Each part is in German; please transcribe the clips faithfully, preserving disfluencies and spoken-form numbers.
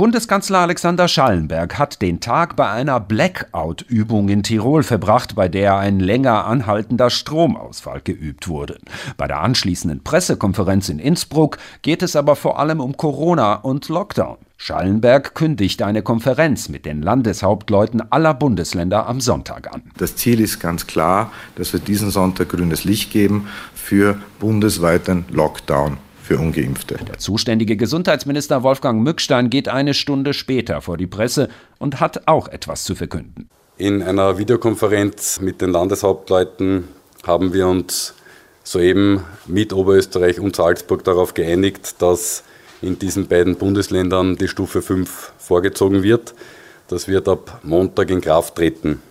Bundeskanzler Alexander Schallenberg hat den Tag bei einer Blackout-Übung in Tirol verbracht, bei der ein länger anhaltender Stromausfall geübt wurde. Bei der anschließenden Pressekonferenz in Innsbruck geht es aber vor allem um Corona und Lockdown. Schallenberg kündigt eine Konferenz mit den Landeshauptleuten aller Bundesländer am Sonntag an. Das Ziel ist ganz klar, dass wir diesen Sonntag grünes Licht geben für bundesweiten Lockdown für Ungeimpfte. Der zuständige Gesundheitsminister Wolfgang Mückstein geht eine Stunde später vor die Presse und hat auch etwas zu verkünden. In einer Videokonferenz mit den Landeshauptleuten haben wir uns soeben mit Oberösterreich und Salzburg darauf geeinigt, dass in diesen beiden Bundesländern die Stufe fünf vorgezogen wird. Das wird ab Montag in Kraft treten.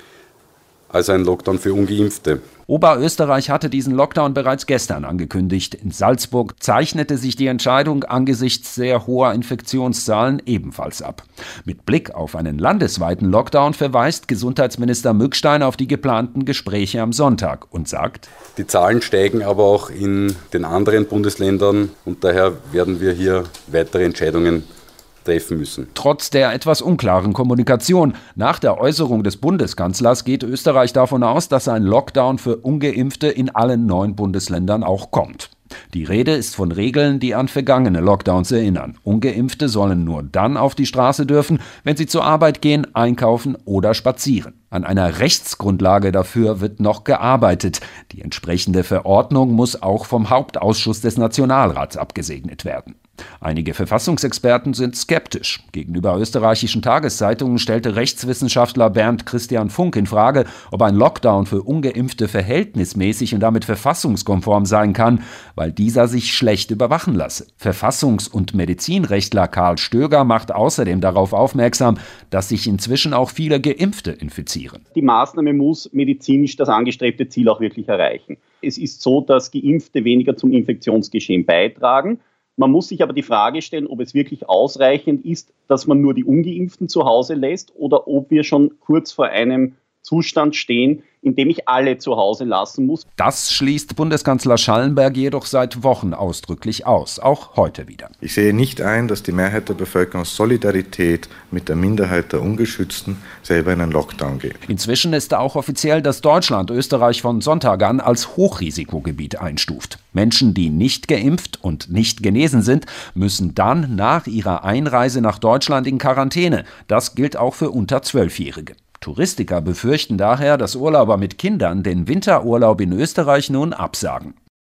Also ein Lockdown für Ungeimpfte. Oberösterreich hatte diesen Lockdown bereits gestern angekündigt. In Salzburg zeichnete sich die Entscheidung angesichts sehr hoher Infektionszahlen ebenfalls ab. Mit Blick auf einen landesweiten Lockdown verweist Gesundheitsminister Mückstein auf die geplanten Gespräche am Sonntag und sagt: Die Zahlen steigen aber auch in den anderen Bundesländern und daher werden wir hier weitere Entscheidungen treffen müssen. Trotz der etwas unklaren Kommunikation nach der Äußerung des Bundeskanzlers geht Österreich davon aus, dass ein Lockdown für Ungeimpfte in allen neun Bundesländern auch kommt. Die Rede ist von Regeln, die an vergangene Lockdowns erinnern. Ungeimpfte sollen nur dann auf die Straße dürfen, wenn sie zur Arbeit gehen, einkaufen oder spazieren. An einer Rechtsgrundlage dafür wird noch gearbeitet. Die entsprechende Verordnung muss auch vom Hauptausschuss des Nationalrats abgesegnet werden. Einige Verfassungsexperten sind skeptisch. Gegenüber österreichischen Tageszeitungen stellte Rechtswissenschaftler Bernd Christian Funk in Frage, ob ein Lockdown für Ungeimpfte verhältnismäßig und damit verfassungskonform sein kann, weil dieser sich schlecht überwachen lasse. Verfassungs- und Medizinrechtler Karl Stöger macht außerdem darauf aufmerksam, dass sich inzwischen auch viele Geimpfte infizieren. Die Maßnahme muss medizinisch das angestrebte Ziel auch wirklich erreichen. Es ist so, dass Geimpfte weniger zum Infektionsgeschehen beitragen. Man muss sich aber die Frage stellen, ob es wirklich ausreichend ist, dass man nur die Ungeimpften zu Hause lässt oder ob wir schon kurz vor einem Zustand stehen, in dem ich alle zu Hause lassen muss. Das schließt Bundeskanzler Schallenberg jedoch seit Wochen ausdrücklich aus, auch heute wieder. Ich sehe nicht ein, dass die Mehrheit der Bevölkerung aus Solidarität mit der Minderheit der Ungeschützten selber in einen Lockdown geht. Inzwischen ist auch offiziell, dass Deutschland Österreich von Sonntag an als Hochrisikogebiet einstuft. Menschen, die nicht geimpft und nicht genesen sind, müssen dann nach ihrer Einreise nach Deutschland in Quarantäne. Das gilt auch für unter Zwölfjährige. Touristiker befürchten daher, dass Urlauber mit Kindern den Winterurlaub in Österreich nun absagen.